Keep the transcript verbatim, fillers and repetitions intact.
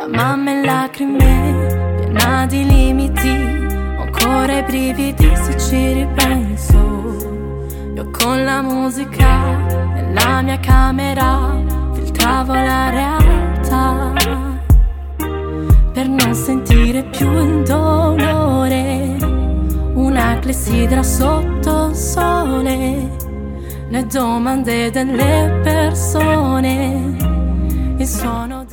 mamma e lacrime, piena di limiti, ho ancora i brividi se ci ripenso. Io con la musica nella mia camera filtravo la realtà per non sentire più il dolore, una clessidra sotto il sole, le domande delle persone, il suono